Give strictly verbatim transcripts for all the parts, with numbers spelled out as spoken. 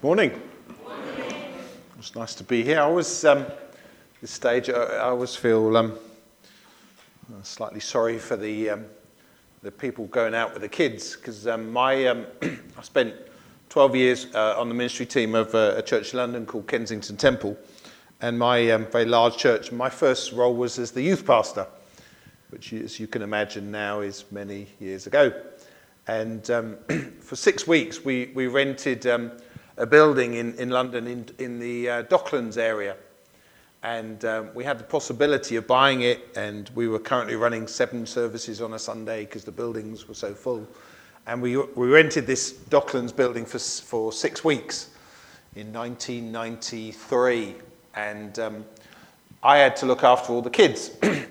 Morning. Morning. It's nice to be here. I always, um, this stage, I, I always feel um, slightly sorry for the um, the people going out with the kids, because um, my um, I spent twelve years uh, on the ministry team of uh, a church in London called Kensington Temple, and my um, very large church. My first role was as the youth pastor, which, as you can imagine now, is many years ago. And um, for six weeks, we we rented um, a building in, in London in, in the uh, Docklands area. And um, we had the possibility of buying it, and we were currently running seven services on a Sunday because the buildings were so full. And we we rented this Docklands building for for six weeks in nineteen ninety-three. And um, I had to look after all the kids.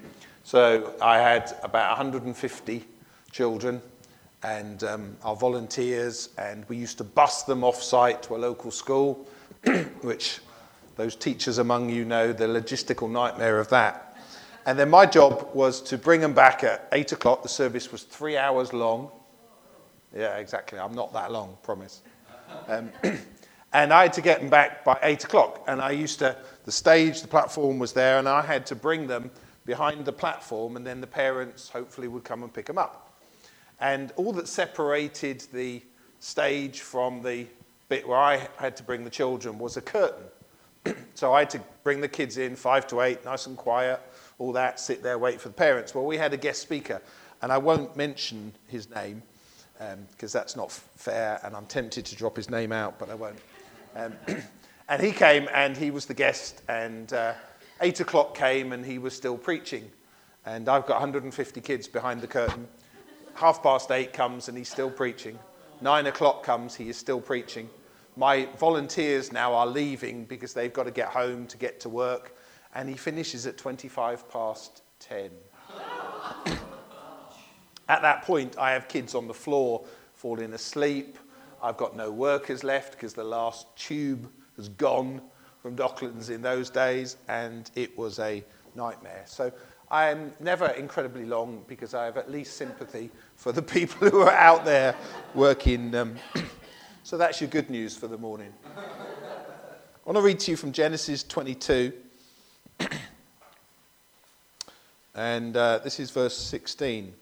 So I had about one hundred fifty children, and um, our volunteers, and we used to bus them off-site to a local school, which those teachers among you know the logistical nightmare of that. And then my job was to bring them back at eight o'clock. The service was three hours long. Yeah, exactly. I'm not that long, promise. Um, and I had to get them back by eight o'clock. And I used to, the stage, the platform was there, and I had to bring them behind the platform, and then the parents hopefully would come and pick them up. And all that separated the stage from the bit where I had to bring the children was a curtain. So I had to bring the kids in, five to eight, nice and quiet, all that, sit there, wait for the parents. Well, we had a guest speaker, and I won't mention his name, because um, that's not f- fair, and I'm tempted to drop his name out, but I won't. Um, and he came, and he was the guest, and uh, eight o'clock came, and he was still preaching. And I've got one hundred fifty kids behind the curtain. Half past eight comes, and he's still preaching. Nine o'clock comes, he is still preaching. My volunteers now are leaving because they've got to get home to get to work, and he finishes at twenty-five past ten. At that point, I have kids on the floor falling asleep. I've got no workers left because the last tube has gone from Docklands in those days, and it was a nightmare. So I'm never incredibly long because I have at least sympathy for the people who are out there working. Um, so that's your good news for the morning. I want to read to you from Genesis twenty-two. And uh, this is verse sixteen.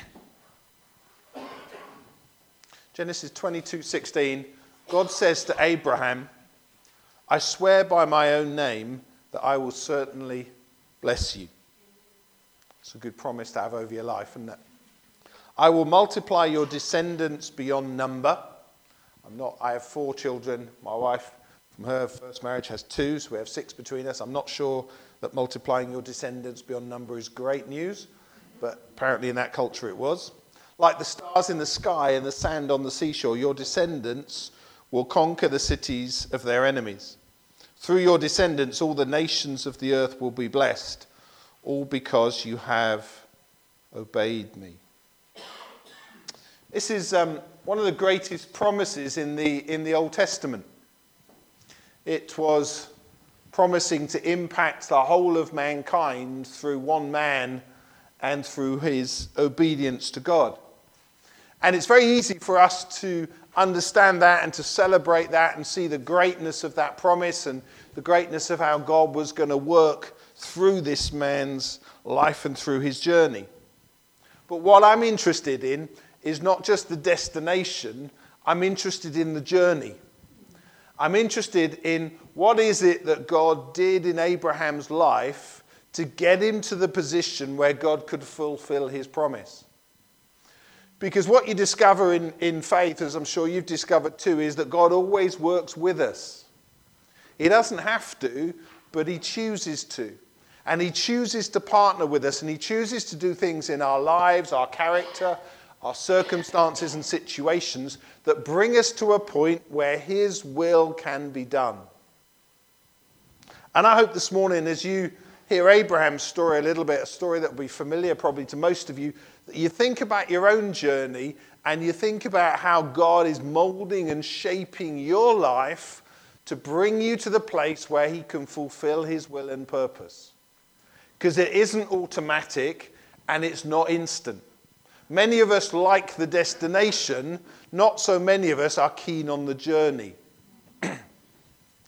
Genesis twenty-two sixteen. God says to Abraham, I swear by my own name that I will certainly bless you. It's a good promise to have over your life, isn't it? I will multiply your descendants beyond number. I'm not, I have four children. My wife, from her first marriage, has two, so we have six between us. I'm not sure that multiplying your descendants beyond number is great news, but apparently in that culture it was. Like the stars in the sky and the sand on the seashore, your descendants will conquer the cities of their enemies. Through your descendants, all the nations of the earth will be blessed, all because you have obeyed me. This is um, one of the greatest promises in the in the Old Testament. It was promising to impact the whole of mankind through one man and through his obedience to God. And it's very easy for us to understand that and to celebrate that and see the greatness of that promise and the greatness of how God was going to work through this man's life and through his journey. But what I'm interested in is not just the destination, I'm interested in the journey. I'm interested in what is it that God did in Abraham's life to get him to the position where God could fulfill his promise. Because what you discover in, in faith, as I'm sure you've discovered too, is that God always works with us. He doesn't have to, but he chooses to. And he chooses to partner with us, and he chooses to do things in our lives, our character, our circumstances and situations that bring us to a point where his will can be done. And I hope this morning, as you hear Abraham's story a little bit, a story that will be familiar probably to most of you, that you think about your own journey and you think about how God is molding and shaping your life to bring you to the place where he can fulfill his will and purpose. Because it isn't automatic and it's not instant. Many of us like the destination, not so many of us are keen on the journey.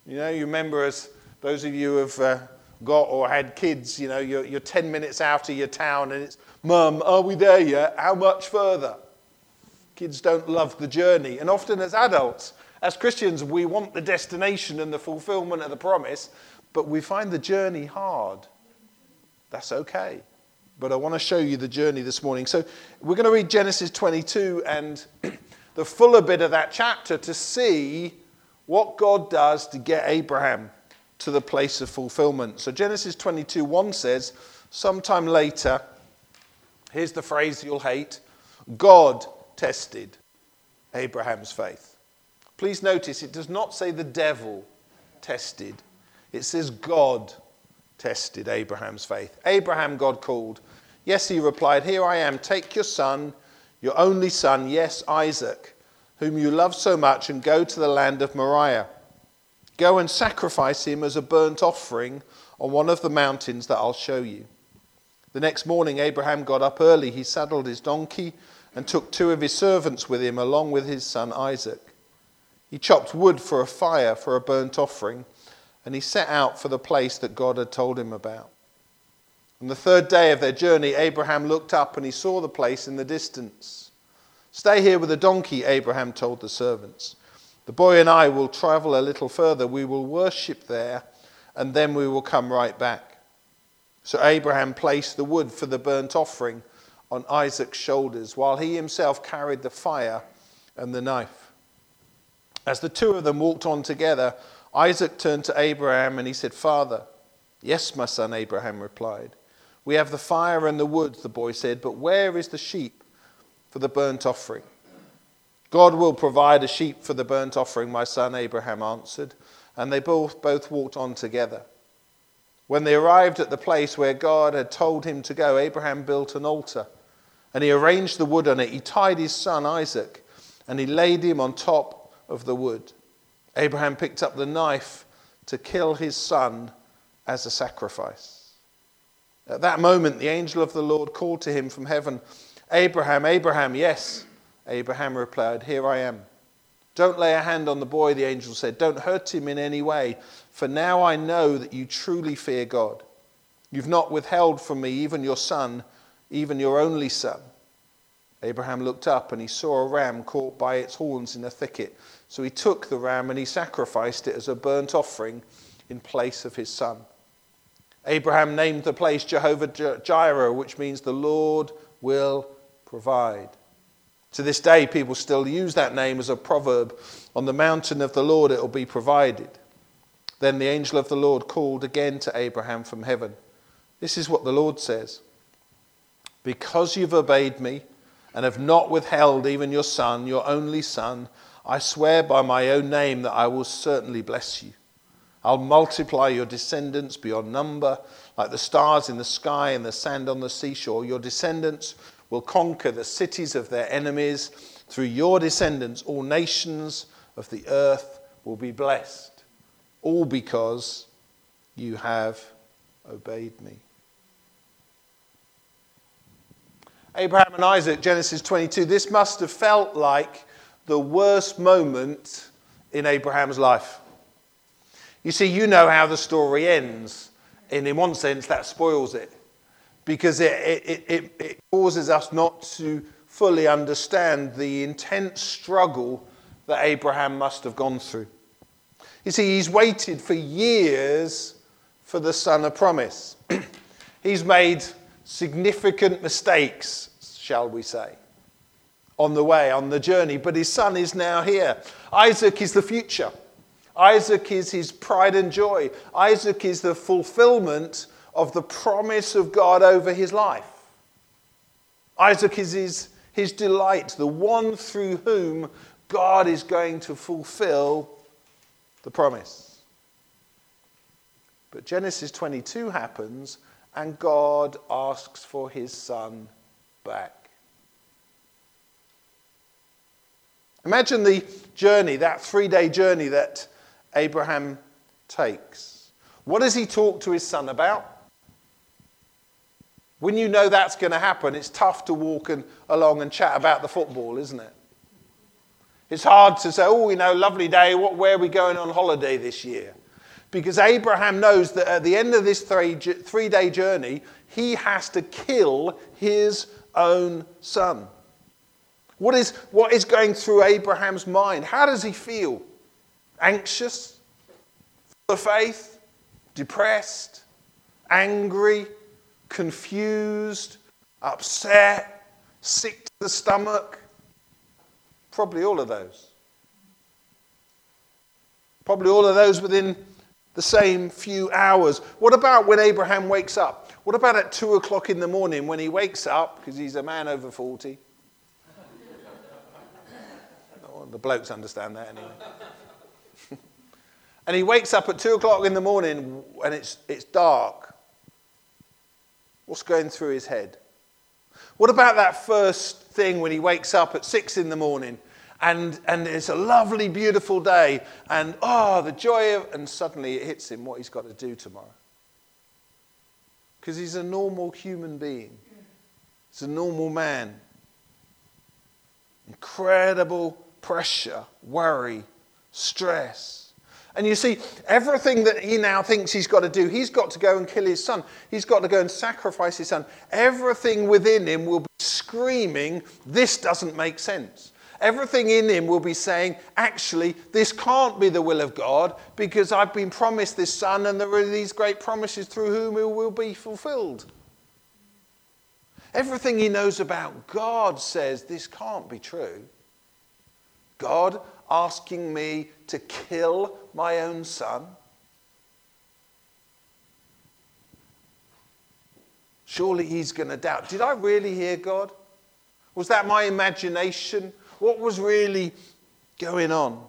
You know, you remember, as those of you who have uh, got or had kids, you know, you're, you're ten minutes out of your town and it's, Mum, are we there yet? How much further? Kids don't love the journey. And often as adults, as Christians, we want the destination and the fulfillment of the promise, but we find the journey hard. That's okay. But I want to show you the journey this morning. So we're going to read Genesis twenty-two and the fuller bit of that chapter to see what God does to get Abraham to the place of fulfillment. So Genesis twenty-two one says, sometime later, here's the phrase you'll hate, God tested Abraham's faith. Please notice it does not say the devil tested. It says God tested Abraham's faith. Abraham, God called. Yes, he replied, here I am. Take your son, your only son, yes, Isaac, whom you love so much, and go to the land of Moriah. Go and sacrifice him as a burnt offering on one of the mountains that I'll show you. The next morning, Abraham got up early. He saddled his donkey and took two of his servants with him, along with his son Isaac. He chopped wood for a fire for a burnt offering, and he set out for the place that God had told him about. On the third day of their journey, Abraham looked up and he saw the place in the distance. Stay here with the donkey, Abraham told the servants. The boy and I will travel a little further. We will worship there, and then we will come right back. So Abraham placed the wood for the burnt offering on Isaac's shoulders, while he himself carried the fire and the knife. As the two of them walked on together, Isaac turned to Abraham and he said, Father. Yes, my son, Abraham replied. We have the fire and the wood, the boy said, but where is the sheep for the burnt offering? God will provide a sheep for the burnt offering, my son, Abraham answered, and they both, both walked on together. When they arrived at the place where God had told him to go, Abraham built an altar, and he arranged the wood on it. He tied his son Isaac, and he laid him on top of the wood. Abraham picked up the knife to kill his son as a sacrifice. At that moment, the angel of the Lord called to him from heaven, Abraham, Abraham, yes. Abraham replied, here I am. Don't lay a hand on the boy, the angel said. Don't hurt him in any way, for now I know that you truly fear God. You've not withheld from me even your son, even your only son. Abraham looked up and he saw a ram caught by its horns in a thicket. So he took the ram and he sacrificed it as a burnt offering in place of his son. Abraham named the place Jehovah-Jireh, which means the Lord will provide. To this day, people still use that name as a proverb. On the mountain of the Lord it will be provided. Then the angel of the Lord called again to Abraham from heaven. This is what the Lord says. Because you've obeyed me and have not withheld even your son, your only son, I swear by my own name that I will certainly bless you. I'll multiply your descendants beyond number, like the stars in the sky and the sand on the seashore. Your descendants will conquer the cities of their enemies. Through your descendants, all nations of the earth will be blessed. All because you have obeyed me. Abraham and Isaac, Genesis twenty-two. This must have felt like the worst moment in Abraham's life. You see, you know how the story ends. And in one sense, that spoils it. Because it, it, it, it causes us not to fully understand the intense struggle that Abraham must have gone through. You see, he's waited for years for the son of promise. He's made significant mistakes, shall we say, on the way, on the journey. But his son is now here. Isaac is the future. Isaac is his pride and joy. Isaac is the fulfillment of the promise of God over his life. Isaac is his, his delight, the one through whom God is going to fulfill the promise. But Genesis twenty-two happens and God asks for his son back. Imagine the journey, that three-day journey that Abraham takes. What does he talk to his son about? When you know that's going to happen, it's tough to walk and, along and chat about the football, isn't it? It's hard to say, oh, you know, lovely day, what, where are we going on holiday this year? Because Abraham knows that at the end of this three, three-day journey, he has to kill his own son. What is, what is going through Abraham's mind? How does he feel? Anxious? Full of faith? Depressed? Angry? Confused? Upset? Sick to the stomach? Probably all of those. Probably all of those within the same few hours. What about when Abraham wakes up? What about at two o'clock in the morning when he wakes up, because he's a man over forty? Oh, the blokes understand that anyway. And he wakes up at two o'clock in the morning and it's, it's dark. What's going through his head? What about that first thing when he wakes up at six in the morning and, and it's a lovely, beautiful day and, oh, the joy of, and suddenly it hits him what he's got to do tomorrow. Because he's a normal human being. He's a normal man. Incredible pressure, worry, stress. And you see, everything that he now thinks he's got to do, he's got to go and kill his son. He's got to go and sacrifice his son. Everything within him will be screaming, this doesn't make sense. Everything in him will be saying, actually, this can't be the will of God because I've been promised this son and there are these great promises through whom it will be fulfilled. Everything he knows about God says this can't be true. God asking me to kill my own son? Surely he's going to doubt. Did I really hear God? Was that my imagination? What was really going on?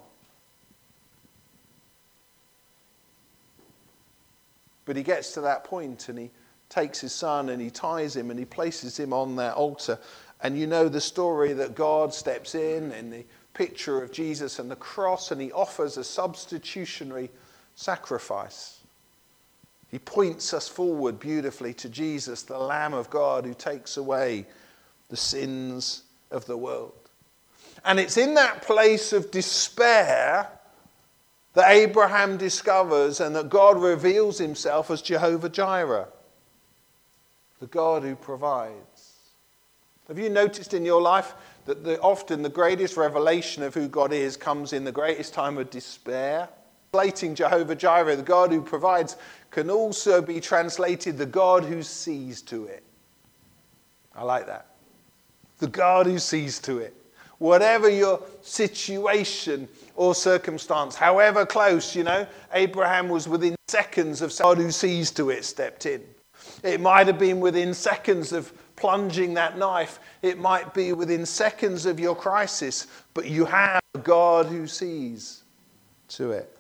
But he gets to that point and he takes his son and he ties him and he places him on that altar. And you know the story that God steps in in the picture of Jesus and the cross, and he offers a substitutionary sacrifice. He points us forward beautifully to Jesus, the Lamb of God who takes away the sins of the world. And it's in that place of despair that Abraham discovers and that God reveals himself as Jehovah Jireh, the God who provides. Have you noticed in your life that the, often the greatest revelation of who God is comes in the greatest time of despair? Translating Jehovah Jireh, the God who provides, can also be translated the God who sees to it. I like that. The God who sees to it. Whatever your situation or circumstance, however close, you know, Abraham was within seconds of God who sees to it stepped in. It might have been within seconds of plunging that knife. It might be within seconds of your crisis, but you have a God who sees to it.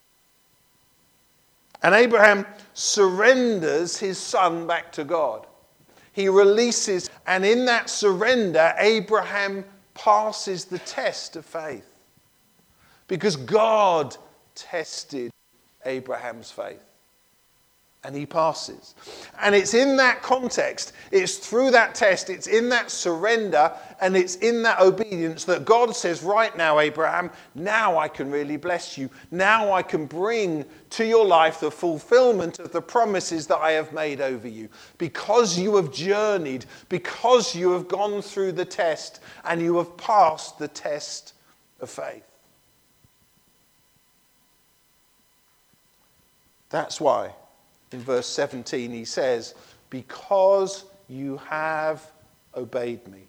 And Abraham surrenders his son back to God. He releases, and in that surrender, Abraham passes the test of faith. Because God tested Abraham's faith. And he passes. And it's in that context, it's through that test, it's in that surrender, and it's in that obedience that God says, right now, Abraham, now I can really bless you. Now I can bring to your life the fulfillment of the promises that I have made over you. Because you have journeyed, because you have gone through the test, and you have passed the test of faith. That's why. In verse seventeen, he says, because you have obeyed me.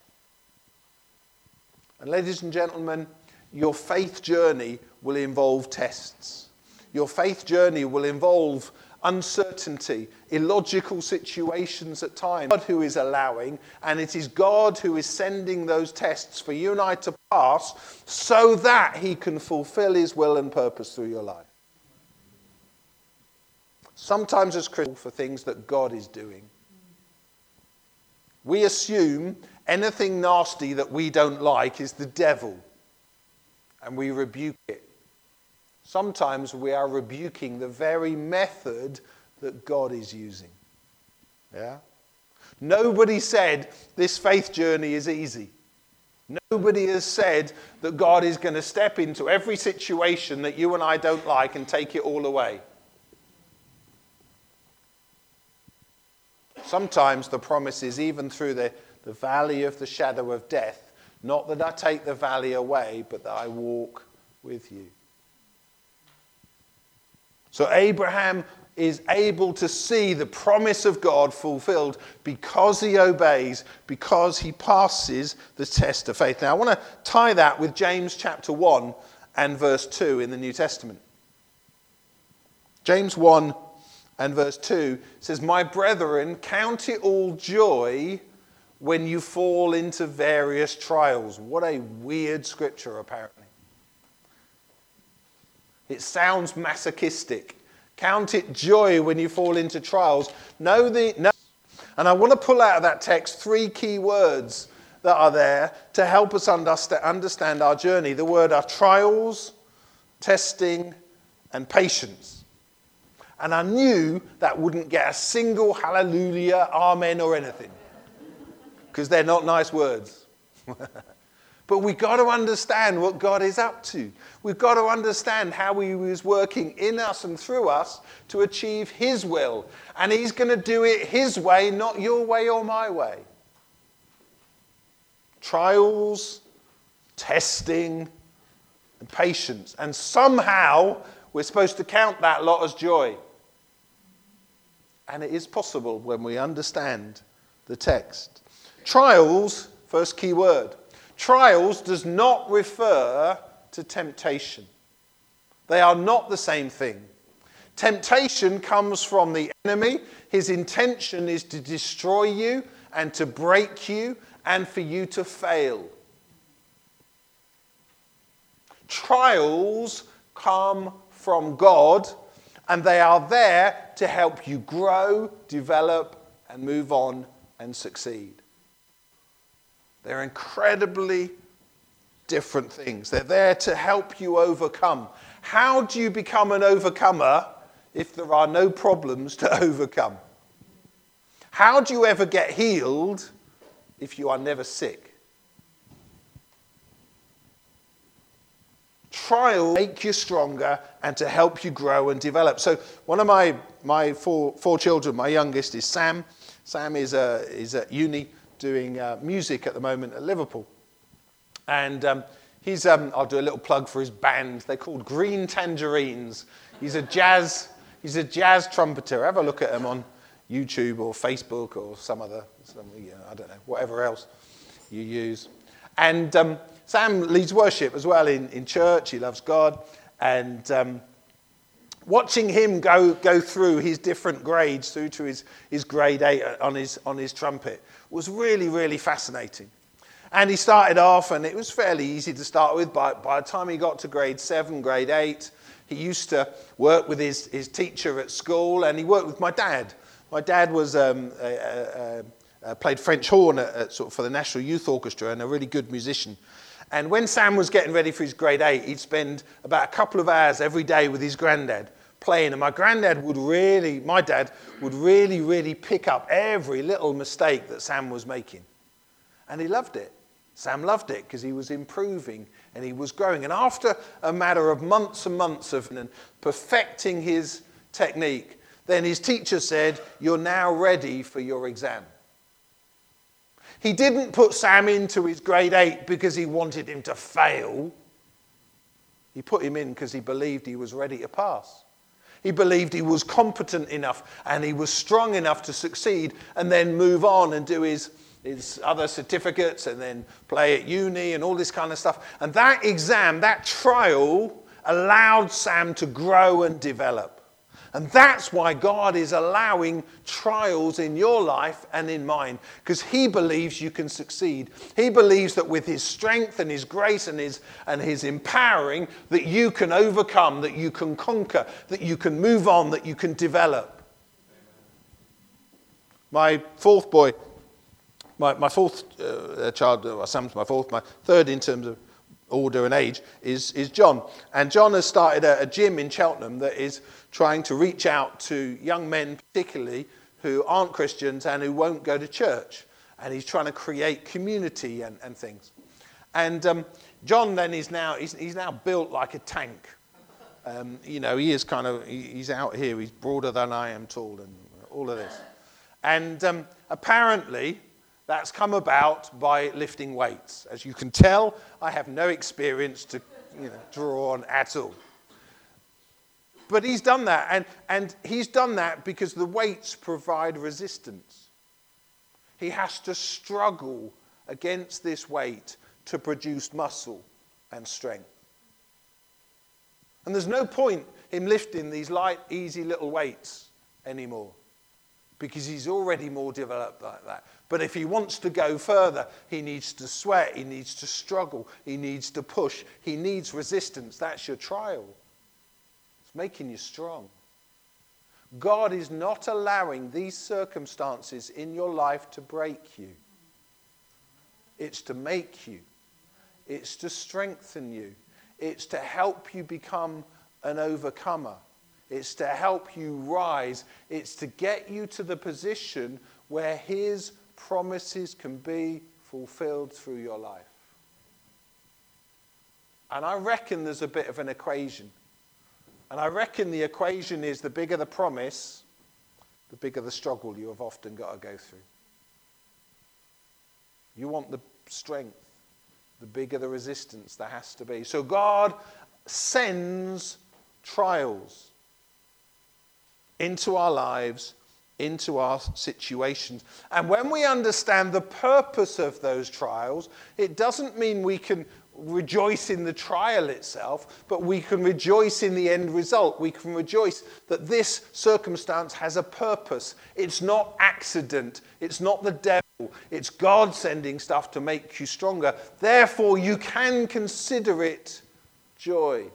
And ladies and gentlemen, your faith journey will involve tests. Your faith journey will involve uncertainty, illogical situations at times. God who is allowing, and it is God who is sending those tests for you and I to pass so that he can fulfill his will and purpose through your life. Sometimes as Christians, for things that God is doing. We assume anything nasty that we don't like is the devil, and we rebuke it. Sometimes we are rebuking the very method that God is using. Yeah? Nobody said this faith journey is easy. Nobody has said that God is going to step into every situation that you and I don't like and take it all away. Sometimes the promise is even through the, the valley of the shadow of death, not that I take the valley away, but that I walk with you. So Abraham is able to see the promise of God fulfilled because he obeys, because he passes the test of faith. Now I want to tie that with James chapter one and verse two in the New Testament. James one and verse two says, "My brethren, count it all joy when you fall into various trials." What a weird scripture, apparently. It sounds masochistic. Count it joy when you fall into trials. Know the, no. And I want to pull out of that text three key words that are there to help us understand our journey. The word are trials, testing, and patience. And I knew that wouldn't get a single hallelujah, amen, or anything, because they're not nice words. But we've got to understand what God is up to. We've got to understand how he was working in us and through us to achieve his will. And he's going to do it his way, not your way or my way. Trials, testing, and patience. And somehow we're supposed to count that lot as joy. And it is possible when we understand the text. Trials, first key word. Trials does not refer to temptation. They are not the same thing. Temptation comes from the enemy. His intention is to destroy you and to break you and for you to fail. Trials come from God, and they are there to help you grow, develop, and move on and succeed. They're incredibly different things. They're there to help you overcome. How do you become an overcomer if there are no problems to overcome? How do you ever get healed if you are never sick? Trials make you stronger and to help you grow and develop. So one of my, my four, four children, my youngest is Sam. Sam is, uh, is at uni doing uh, music at the moment at Liverpool. And um, he's, um, I'll do a little plug for his band. They're called Green Tangerines. He's a jazz, he's a jazz trumpeter. Have a look at him on YouTube or Facebook or some other, some, you know, I don't know, whatever else you use. And um, Sam leads worship as well in, in church. He loves God. And um, watching him go go through his different grades through to his, his grade eight on his on his trumpet was really, really fascinating. And he started off, and it was fairly easy to start with. By, by the time he got to grade seven, grade eight, he used to work with his, his teacher at school, and he worked with my dad. My dad was um, a, a, a, played French horn at, at, sort of for the National Youth Orchestra and a really good musician. And when Sam was getting ready for his grade eight, he'd spend about a couple of hours every day with his granddad playing. And my granddad would really, my dad would really, really pick up every little mistake that Sam was making. And he loved it. Sam loved it because he was improving and he was growing. And after a matter of months and months of perfecting his technique, then his teacher said, "You're now ready for your exam." He didn't put Sam into his grade eight because he wanted him to fail. He put him in because he believed he was ready to pass. He believed he was competent enough and he was strong enough to succeed and then move on and do his, his other certificates and then play at uni and all this kind of stuff. And that exam, that trial, allowed Sam to grow and develop. And that's why God is allowing trials in your life and in mine, because he believes you can succeed. He believes that with his strength and his grace and his, and his empowering, that you can overcome, that you can conquer, that you can move on, that you can develop. My fourth boy, my, my fourth uh, child, well, Sam's my fourth, my third in terms of order and age, is, is John. And John has started a, a gym in Cheltenham that is trying to reach out to young men, particularly, who aren't Christians and who won't go to church. And he's trying to create community and, and things. And um, John then is now, he's, he's now built like a tank. Um, you know, he is kind of, he, he's out here, he's broader than I am tall and all of this. And um, apparently that's come about by lifting weights. As you can tell, I have no experience to you know, draw on at all. But he's done that, and, and he's done that because the weights provide resistance. He has to struggle against this weight to produce muscle and strength. And there's no point in lifting these light, easy little weights anymore because he's already more developed like that. But if he wants to go further, he needs to sweat, he needs to struggle, he needs to push, he needs resistance. That's your trial. It's making you strong. God is not allowing these circumstances in your life to break you. It's to make you. It's to strengthen you. It's to help you become an overcomer. It's to help you rise. It's to get you to the position where his promises can be fulfilled through your life. And I reckon there's a bit of an equation. And I reckon the equation is the bigger the promise, the bigger the struggle you have often got to go through. You want the strength, the bigger the resistance there has to be. So God sends trials into our lives, into our situations. And when we understand the purpose of those trials, it doesn't mean we can rejoice in the trial itself, but we can rejoice in the end result. We can rejoice that this circumstance has a purpose. It's not accident. It's not the devil. It's God sending stuff to make you stronger. Therefore, you can consider it joy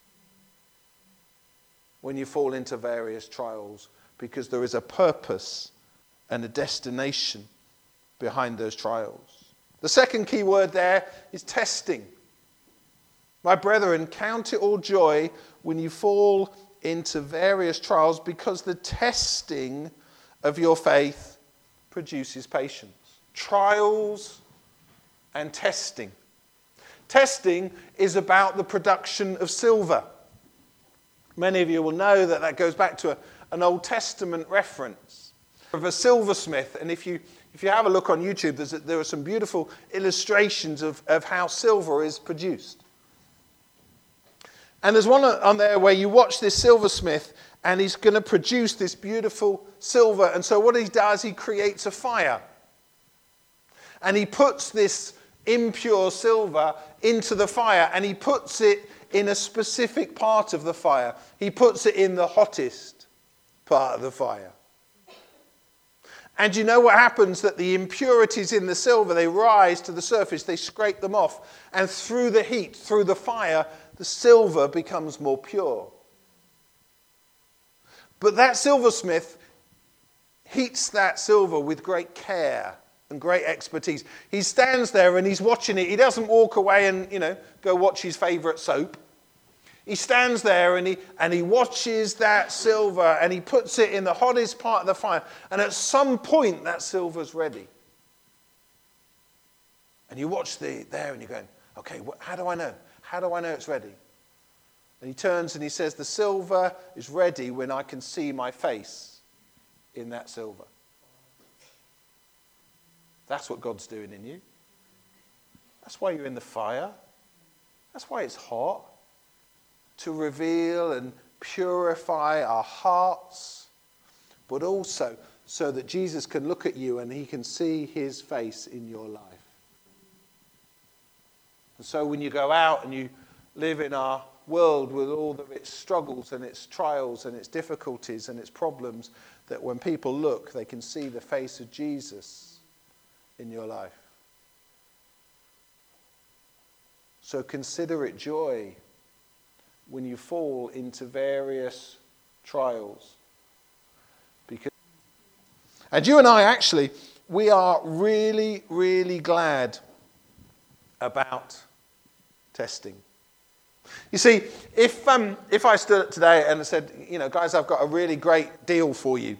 when you fall into various trials, because there is a purpose and a destination behind those trials. The second key word there is testing. My brethren, count it all joy when you fall into various trials, because the testing of your faith produces patience. Trials and testing. Testing is about the production of silver. Many of you will know that that goes back to a, an Old Testament reference of a silversmith. And if you if you have a look on YouTube, there's a, there are some beautiful illustrations of, of how silver is produced. And there's one on there where you watch this silversmith and he's going to produce this beautiful silver. And so what he does, he creates a fire. And he puts this impure silver into the fire, and he puts it in a specific part of the fire. He puts it in the hottest part of the fire. And you know what happens? That the impurities in the silver, they rise to the surface, they scrape them off, and through the heat, through the fire, the silver becomes more pure. But that silversmith heats that silver with great care and great expertise. He stands there and he's watching it. He doesn't walk away and, you know, go watch his favourite soap. He stands there and he, and he watches that silver and he puts it in the hottest part of the fire. And at some point, that silver's ready. And you watch the there and you're going, okay, what, how do I know? How do I know it's ready? And he turns and he says, the silver is ready when I can see my face in that silver. That's what God's doing in you. That's why you're in the fire. That's why it's hot. To reveal and purify our hearts, but also so that Jesus can look at you and he can see his face in your life. And so when you go out and you live in our world with all of its struggles and its trials and its difficulties and its problems, that when people look, they can see the face of Jesus in your life. So consider it joy when you fall into various trials. Because, and you and I actually, we are really, really glad about testing. You see, if um, if I stood up today and said, you know, guys, I've got a really great deal for you,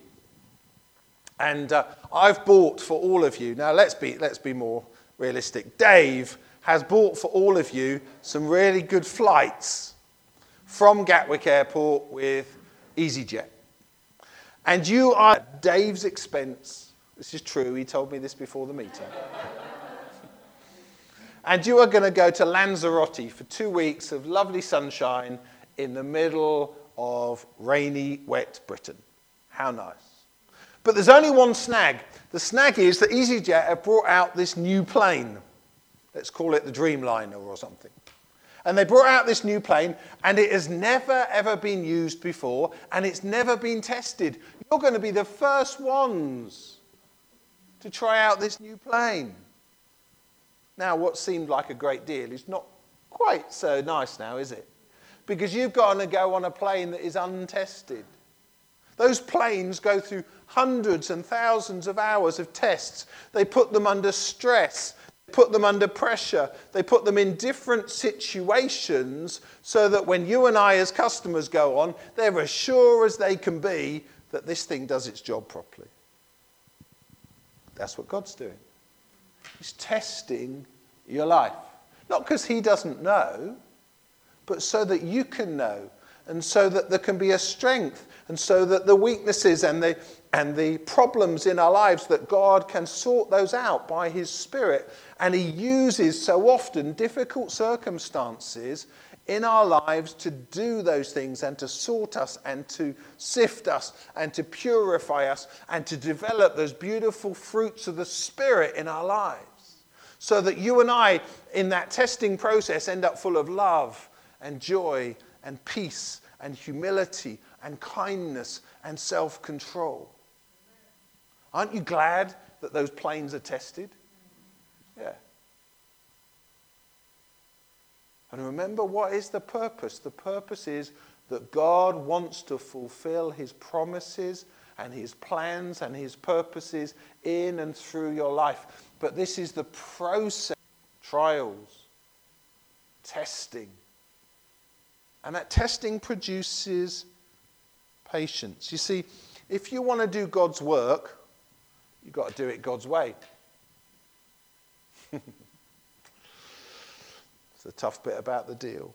and uh, I've bought for all of you. Now let's be let's be more realistic. Dave has bought for all of you some really good flights from Gatwick Airport with EasyJet. And you are at Dave's expense. This is true, he told me this before the meeting. And you are going to go to Lanzarote for two weeks of lovely sunshine in the middle of rainy, wet Britain. How nice. But there's only one snag. The snag is that EasyJet have brought out this new plane. Let's call it the Dreamliner or something. And they brought out this new plane, and it has never, ever been used before, and it's never been tested. You're going to be the first ones to try out this new plane. Now, what seemed like a great deal is not quite so nice now, is it? Because you've got to go on a plane that is untested. Those planes go through hundreds and thousands of hours of tests. They put them under stress. They put them under pressure. They put them in different situations so that when you and I as customers go on, they're as sure as they can be that this thing does its job properly. That's what God's doing. He's testing your life. Not because he doesn't know, but so that you can know, and so that there can be a strength, and so that the weaknesses and the, and the problems in our lives, that God can sort those out by his Spirit. And he uses so often difficult circumstances in our lives to do those things and to sort us and to sift us and to purify us and to develop those beautiful fruits of the Spirit in our lives. So that you and I, in that testing process, end up full of love and joy and peace and humility and kindness and self-control. Aren't you glad that those planes are tested? Yeah. And remember, what is the purpose? The purpose is that God wants to fulfill his promises and his plans and his purposes in and through your life. But this is the process, trials, testing. And that testing produces patience. You see, if you want to do God's work, you've got to do it God's way. It's the tough bit about the deal.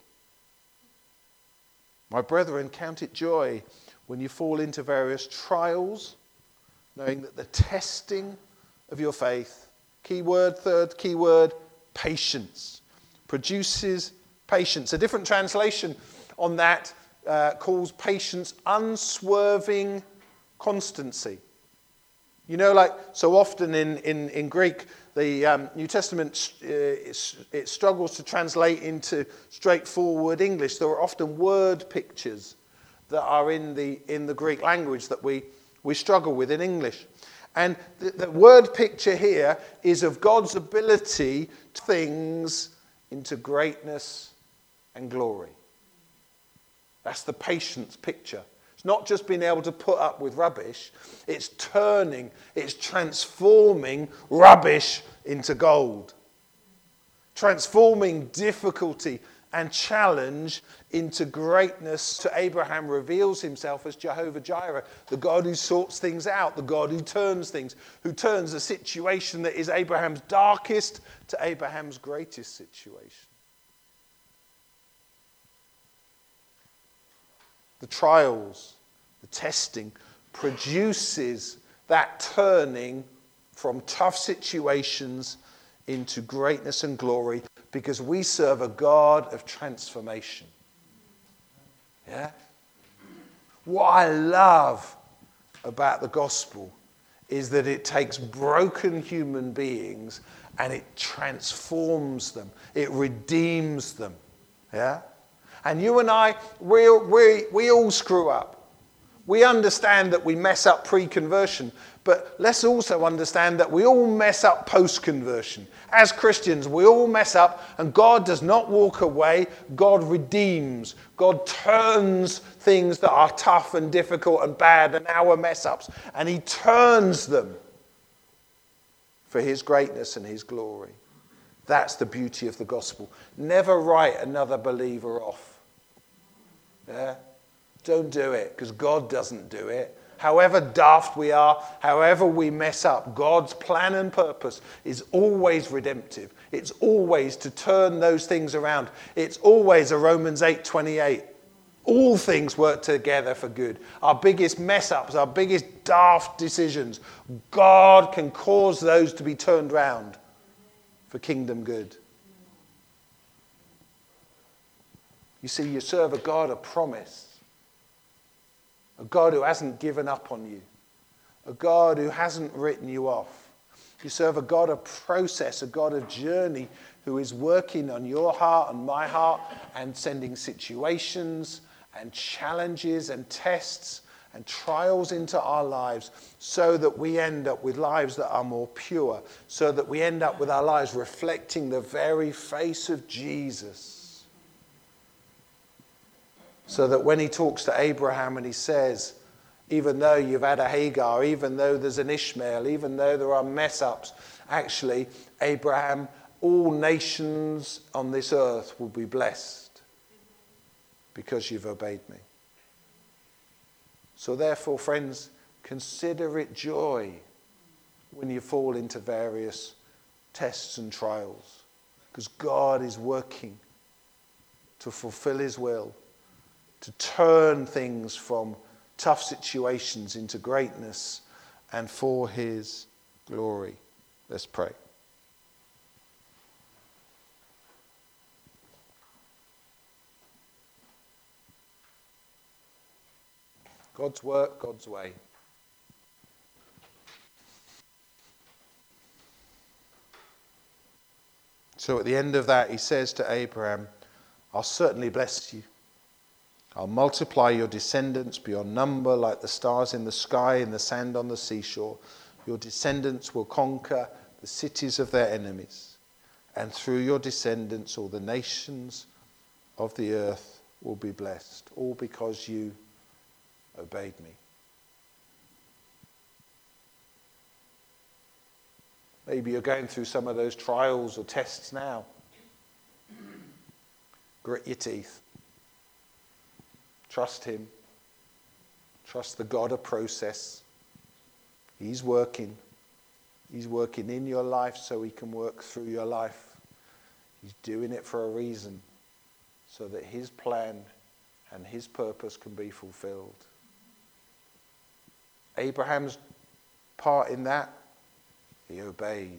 My brethren, count it joy when you fall into various trials, knowing that the testing of your faith, key word, third key word, patience, produces patience. A different translation on that uh, calls patience unswerving constancy. You know, like so often in, in, in Greek, the um, New Testament, uh, it, it struggles to translate into straightforward English. There are often word pictures that are in the, in the Greek language that we, we struggle with in English. And the, the word picture here is of God's ability to things into greatness and glory. That's the patience picture. It's not just being able to put up with rubbish. It's turning, it's transforming rubbish into gold. Transforming difficulty and challenge into greatness. So Abraham reveals himself as Jehovah Jireh, the God who sorts things out, the God who turns things, who turns a situation that is Abraham's darkest to Abraham's greatest situation. The trials, the testing, produces that turning from tough situations into greatness and glory, because we serve a God of transformation. Yeah? What I love about the gospel is that it takes broken human beings and it transforms them. It redeems them. Yeah? And you and I, we, we, we all screw up. We understand that we mess up pre-conversion, but let's also understand that we all mess up post-conversion. As Christians, we all mess up, and God does not walk away. God redeems. God turns things that are tough and difficult and bad and our mess-ups, and he turns them for his greatness and his glory. That's the beauty of the gospel. Never write another believer off. Yeah? Don't do it, because God doesn't do it. however daft we are, however we mess up, God's plan and purpose is always redemptive. It's always to turn those things around. It's always a Romans eight twenty-eight. All things work together for good. Our biggest mess ups, our biggest daft decisions, God can cause those to be turned round for kingdom good. You see, you serve a God of promise, a God who hasn't given up on you, a God who hasn't written you off. You serve a God of process, a God of journey, who is working on your heart and my heart and sending situations and challenges and tests and trials into our lives so that we end up with lives that are more pure, so that we end up with our lives reflecting the very face of Jesus. So that when he talks to Abraham and he says, even though you've had a Hagar, even though there's an Ishmael, even though there are mess-ups, actually, Abraham, all nations on this earth will be blessed because you've obeyed me. So therefore, friends, consider it joy when you fall into various tests and trials, because God is working to fulfill his will, to turn things from tough situations into greatness and for his glory. Let's pray. God's work, God's way. So at the end of that, he says to Abraham, I'll certainly bless you. I'll multiply your descendants beyond number like the stars in the sky and the sand on the seashore. Your descendants will conquer the cities of their enemies. And through your descendants, all the nations of the earth will be blessed. All because you obeyed me. Maybe you're going through some of those trials or tests now. Grit your teeth. Trust him. Trust the God of process. He's working. He's working in your life so he can work through your life. He's doing it for a reason, so that his plan and his purpose can be fulfilled. Abraham's part in that, he obeyed.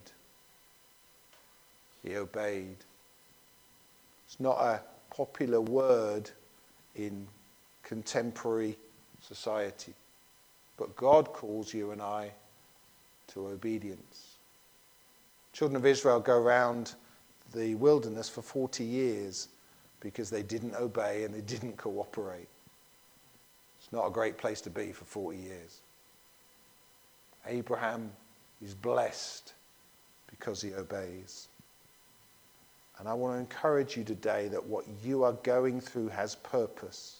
He obeyed. It's not a popular word in contemporary society, but God calls you and I to obedience. Children of Israel go around the wilderness for forty years because they didn't obey and they didn't cooperate. It's not a great place to be for forty years. Abraham is blessed because he obeys. And I want to encourage you today that what you are going through has purpose.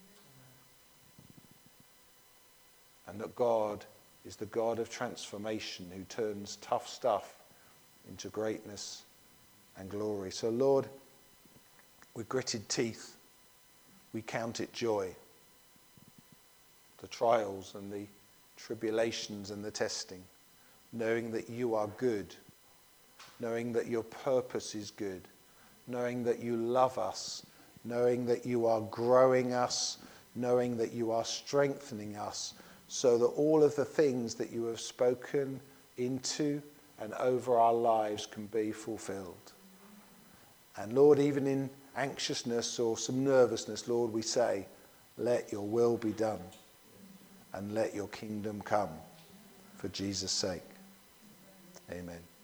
And that God is the God of transformation who turns tough stuff into greatness and glory. So Lord, with gritted teeth, we count it joy. The trials and the tribulations and the testing, knowing that you are good, knowing that your purpose is good, knowing that you love us, knowing that you are growing us, knowing that you are strengthening us, so that all of the things that you have spoken into and over our lives can be fulfilled. And Lord, even in anxiousness or some nervousness, Lord, we say, let your will be done and let your kingdom come for Jesus' sake. Amen.